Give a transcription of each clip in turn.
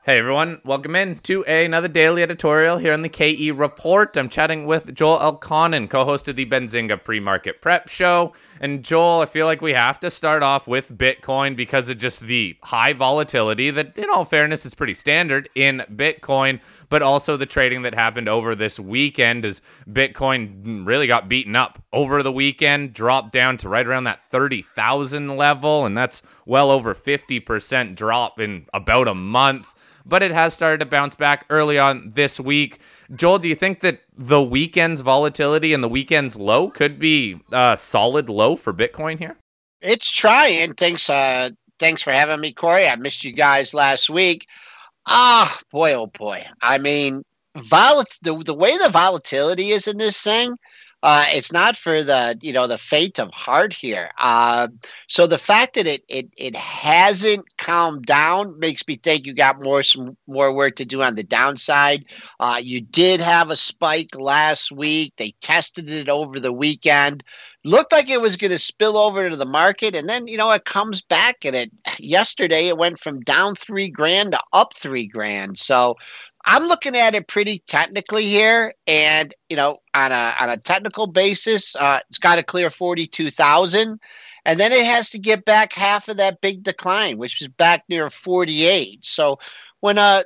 Hey everyone, welcome in to another daily editorial here on the KE Report. I'm chatting with Joel Elconin, co-host of the Benzinga Pre-Market Prep Show. And Joel, I feel like we have to start off with Bitcoin because of just the high volatility that, in all fairness, is pretty standard in Bitcoin, but also the trading that happened over this weekend as Bitcoin really got beaten up over the weekend, dropped down to right around that 30,000 level, and that's well over 50% drop in about a month. But it has started to bounce back early on this week. Joel, do you think that the weekend's volatility and the weekend's low could be a solid low for Bitcoin here? It's trying. Thanks for having me, Corey. I missed you guys last week. Boy, oh boy. I mean, the way the volatility is in this thing, it's not for the faint of heart here. So the fact that it hasn't calmed down makes me think you got some more work to do on the downside. You did have a spike last week. They tested it over the weekend. Looked like it was going to spill over to the market, and then it comes back, and yesterday it went from down $3,000 to up $3,000. So I'm looking at it pretty technically here, and on a technical basis, it's got to clear 42,000, and then it has to get back half of that big decline, which was back near 48. So when an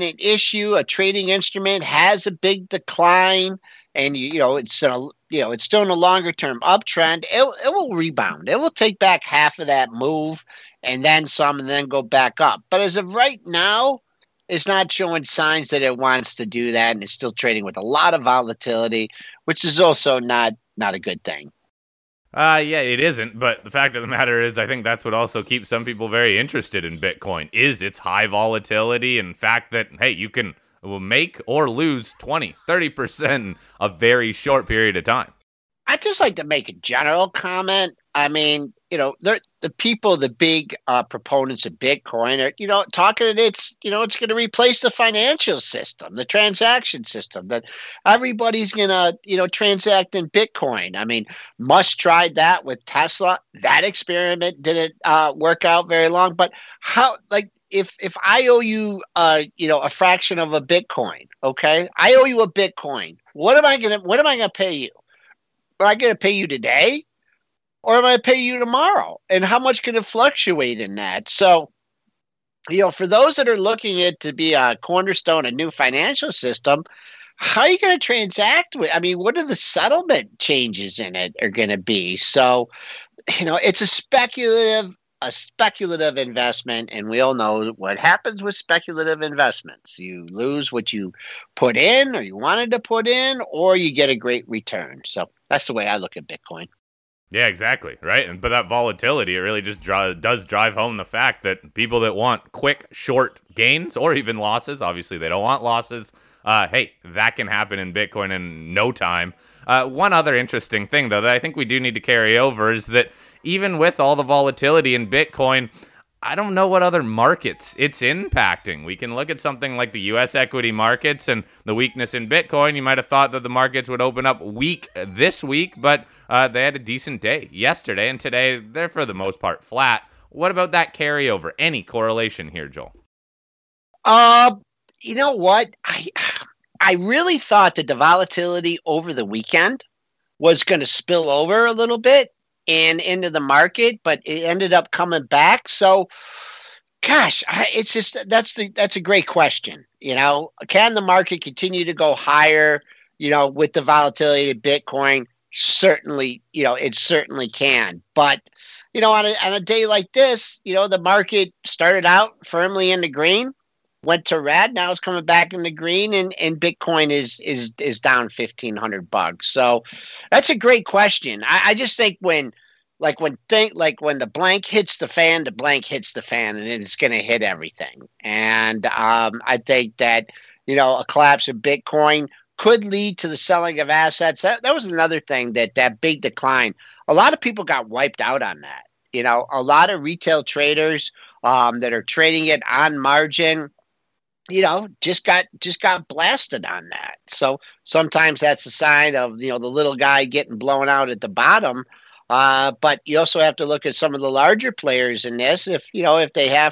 a trading instrument has a big decline, and it's still in a longer term uptrend, it will rebound. It will take back half of that move, and then some, and then go back up. But as of right now, it's not showing signs that it wants to do that, and it's still trading with a lot of volatility, which is also not a good thing. Yeah, it isn't. But the fact of the matter is, I think that's what also keeps some people very interested in Bitcoin, is its high volatility and fact that, hey, you can make or lose 20, 30% in a very short period of time. I'd just like to make a general comment. I mean, the people, the big proponents of Bitcoin are, talking that it's going to replace the financial system, the transaction system, that everybody's going to, transact in Bitcoin. I mean, Musk tried that with Tesla. That experiment didn't work out very long. But how, if I owe you, a fraction of a Bitcoin, okay, I owe you a Bitcoin. What am I going to pay you? Am I going to pay you today, or am I going to pay you tomorrow? And how much can it fluctuate in that? So, for those that are looking at to be a cornerstone, a new financial system, how are you going to transact with? I mean, what are the settlement changes in it are going to be? So, it's a speculative investment, and we all know what happens with speculative investments. You lose what you put in, or you wanted to put in, or you get a great return. So that's the way I look at Bitcoin. Yeah, exactly, right? But that volatility, it really just does drive home the fact that people that want quick, short gains or even losses, obviously they don't want losses, hey, that can happen in Bitcoin in no time. One other interesting thing, though, that I think we do need to carry over is that even with all the volatility in Bitcoin, I don't know what other markets it's impacting. We can look at something like the U.S. equity markets and the weakness in Bitcoin. You might have thought that the markets would open up weak this week, but they had a decent day yesterday, and today they're for the most part flat. What about that carryover? Any correlation here, Joel? You know what? I really thought that the volatility over the weekend was going to spill over a little bit and into the market, but it ended up coming back. So, gosh, it's just that's a great question. Can the market continue to go higher? With the volatility of Bitcoin, certainly, it certainly can. But on a day like this, the market started out firmly in the green, went to red, now it's coming back in the green, and Bitcoin is down $1,500. So that's a great question. I just think when the blank hits the fan, the blank hits the fan, and it's going to hit everything. And I think that a collapse of Bitcoin could lead to the selling of assets. That was another thing, that big decline. A lot of people got wiped out on that. A lot of retail traders that are trading it on margin, just got blasted on that. So sometimes that's a sign of, the little guy getting blown out at the bottom. But you also have to look at some of the larger players in this. If they have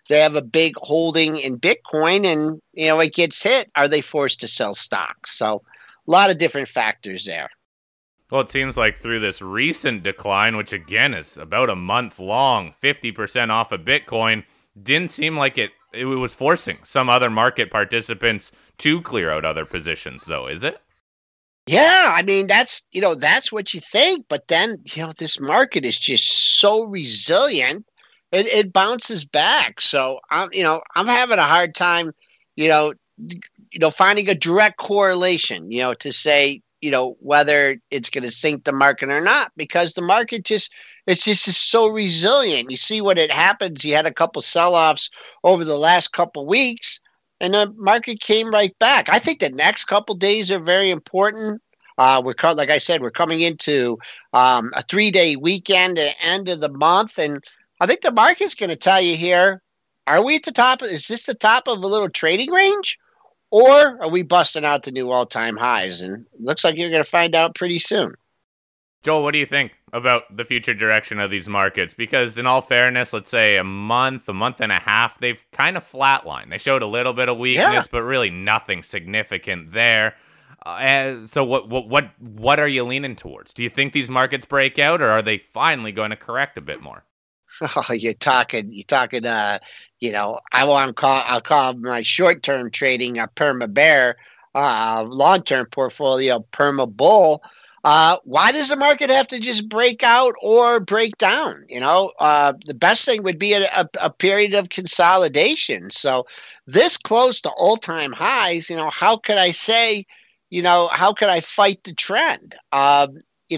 they have a big holding in Bitcoin and, it gets hit. Are they forced to sell stock? So a lot of different factors there. Well, it seems like through this recent decline, which again is about a month long, 50% off of Bitcoin, didn't seem like it was forcing some other market participants to clear out other positions, though, is it? Yeah, I mean that's what you think, but then this market is just so resilient, it bounces back. So I'm having a hard time, you know, finding a direct correlation, to say whether it's going to sink the market or not, because the market just so resilient. You see what it happens. You had a couple sell-offs over the last couple weeks, and the market came right back. I think the next couple days are very important. Like I said, we're coming into a 3-day weekend at the end of the month, and I think the market's going to tell you here: are we at the top? Is this the top of a little trading range, or are we busting out the new all-time highs? And it looks like you're going to find out pretty soon. Joel, what do you think about the future direction of these markets? Because in all fairness, let's say a month and a half, they've kind of flatlined. They showed a little bit of weakness, but really nothing significant there. So what are you leaning towards? Do you think these markets break out, or are they finally going to correct a bit more? Oh, you're talking. I'll call my short-term trading a perma bear, long-term portfolio perma bull. Why does the market have to just break out or break down? The best thing would be a period of consolidation. So this close to all-time highs, how could I say, how could I fight the trend? We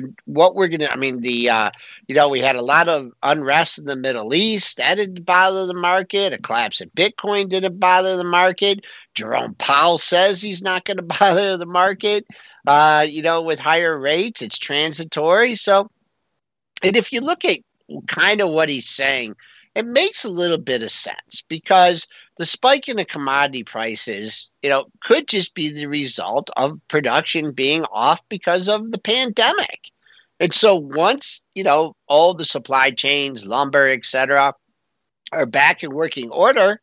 had a lot of unrest in the Middle East. That didn't bother the market. A collapse in Bitcoin didn't bother the market. Jerome Powell says he's not going to bother the market. With higher rates, it's transitory. So, and if you look at kind of what he's saying, it makes a little bit of sense, because the spike in the commodity prices, could just be the result of production being off because of the pandemic. And so once, all the supply chains, lumber, etc., are back in working order,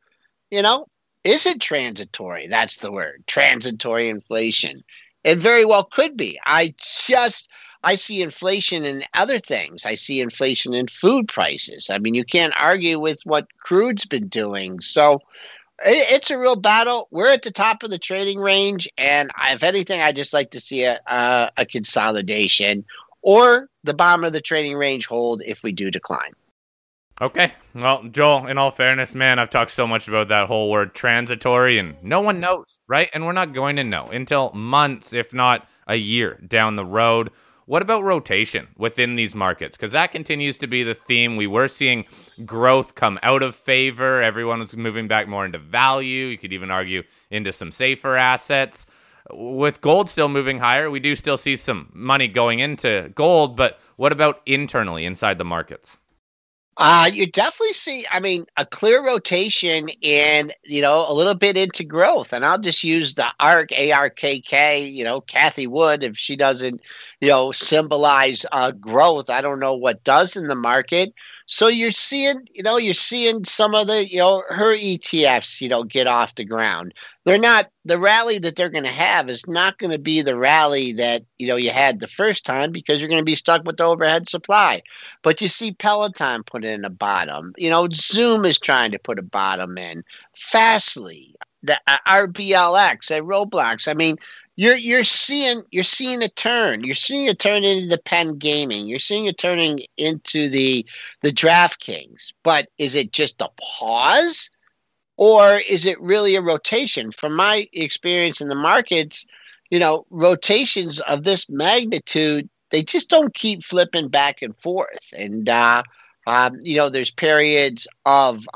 is it transitory? That's the word, transitory inflation. It very well could be. I see inflation in other things. I see inflation in food prices. I mean, you can't argue with what crude's been doing. So it's a real battle. We're at the top of the trading range, and if anything, I just like to see a consolidation or the bottom of the trading range hold if we do decline. Okay. Well, Joel, in all fairness, man, I've talked so much about that whole word transitory, and no one knows, right? And we're not going to know until months, if not a year down the road. What about rotation within these markets? Because that continues to be the theme. We were seeing growth come out of favor. Everyone was moving back more into value. You could even argue into some safer assets. With gold still moving higher, we do still see some money going into gold, but what about internally inside the markets? You definitely see, a clear rotation and, a little bit into growth. And I'll just use the ARK, ARKK, Cathie Wood. If she doesn't, symbolize growth, I don't know what does in the market. So you're seeing some of the, her ETFs, get off the ground. They're not, the rally that they're going to have is not going to be the rally that, you had the first time, because you're going to be stuck with the overhead supply. But you see Peloton put in a bottom. Zoom is trying to put a bottom in. Fastly, the RBLX at Roblox. You're seeing a turn. You're seeing a turn into the Penn Gaming. You're seeing it turning into the DraftKings. But is it just a pause, or is it really a rotation? From my experience in the markets, rotations of this magnitude, they just don't keep flipping back and forth. And there's periods of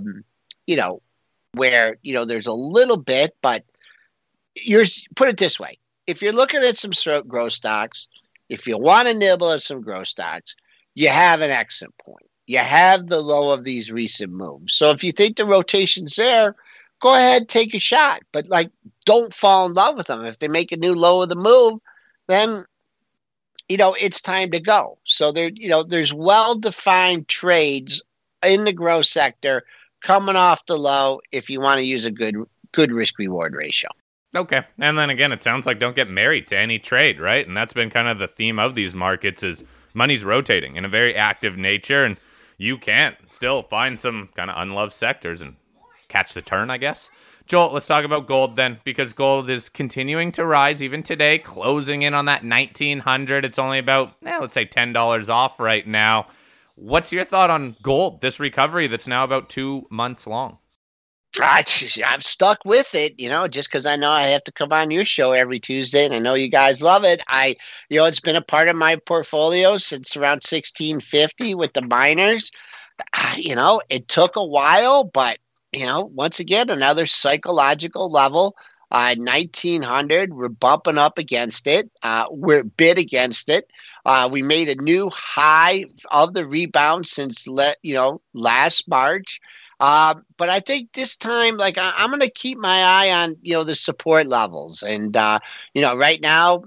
where there's a little bit, but put it this way: if you're looking at some growth stocks, if you want to nibble at some growth stocks, you have an exit point. You have the low of these recent moves. So if you think the rotation's there, go ahead, take a shot. But don't fall in love with them. If they make a new low of the move, then it's time to go. So there's well-defined trades in the growth sector coming off the low if you want to use a good risk reward ratio. Okay. And then again, it sounds like don't get married to any trade, right? And that's been kind of the theme of these markets is money's rotating in a very active nature, and you can't still find some kind of unloved sectors and catch the turn, I guess. Joel, let's talk about gold then, because gold is continuing to rise even today, closing in on that 1900. It's only about, let's say $10 off right now. What's your thought on gold, this recovery that's now about 2 months long? I'm stuck with it, just because I know I have to come on your show every Tuesday, and I know you guys love it. It's been a part of my portfolio since around 1650 with the miners. It took a while, but once again, another psychological level. 1900, we're bumping up against it. We're bid against it. We made a new high of the rebound since last March. But I think this time, I'm going to keep my eye on, the support levels. And, right now,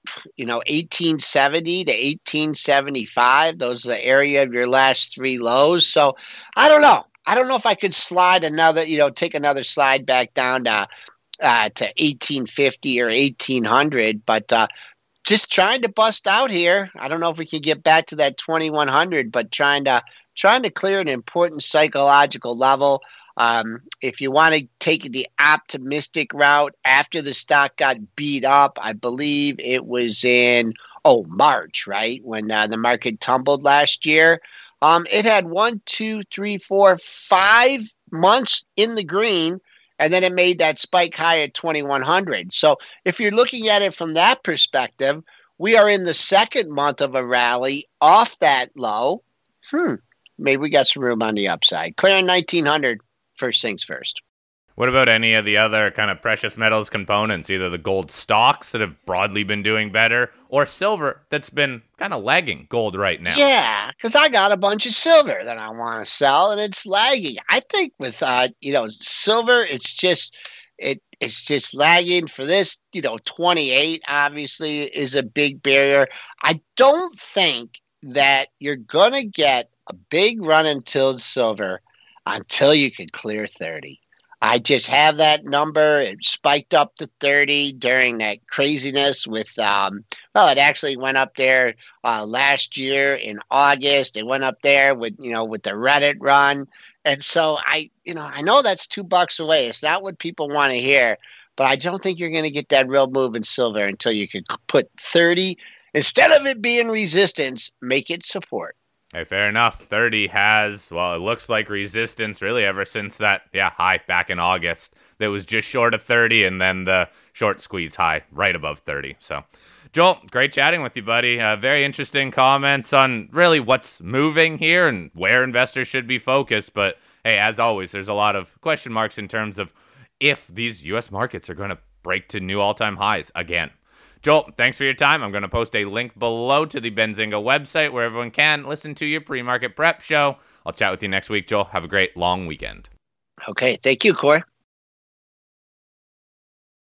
1870 to 1875, those are the area of your last three lows. So I don't know. I don't know if I could slide another, take another slide back down to 1850 or 1800, but just trying to bust out here. I don't know if we can get back to that 2100, but trying to clear an important psychological level. If you want to take the optimistic route after the stock got beat up, I believe it was in March, right, when the market tumbled last year. It had 5 months in the green, and then it made that spike high at 2100. So if you're looking at it from that perspective, we are in the second month of a rally off that low. Maybe we got some room on the upside. Clearing 1900, first things first. What about any of the other kind of precious metals components, either the gold stocks that have broadly been doing better or silver that's been kind of lagging gold right now? Yeah, because I got a bunch of silver that I want to sell, and it's lagging. I think with silver, it's just lagging for this. 28 obviously is a big barrier. I don't think that you're gonna get a big run until silver until you can clear 30. I just have that number. It spiked up to 30 during that craziness with, it actually went up there last year in August. It went up there with the Reddit run. And so I know that's $2 away. It's not what people want to hear, but I don't think you're going to get that real move in silver until you can put 30, instead of it being resistance, make it support. Hey, fair enough. 30 has, it looks like resistance really ever since that, high back in August that was just short of 30, and then the short squeeze high right above 30. So, Joel, great chatting with you, buddy. Very interesting comments on really what's moving here and where investors should be focused. But, hey, as always, there's a lot of question marks in terms of if these U.S. markets are going to break to new all-time highs again. Joel, thanks for your time. I'm going to post a link below to the Benzinga website where everyone can listen to your pre-market prep show. I'll chat with you next week, Joel. Have a great long weekend. Okay. Thank you, Corey.